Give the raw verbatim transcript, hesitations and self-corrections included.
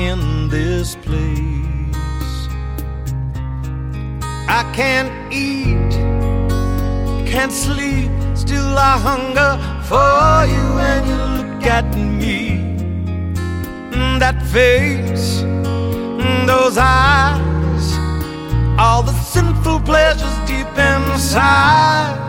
in this place. I can't eat, can't sleep, still I hunger for you when you look at me. That face, those eyes, all the sinful pleasures deep inside.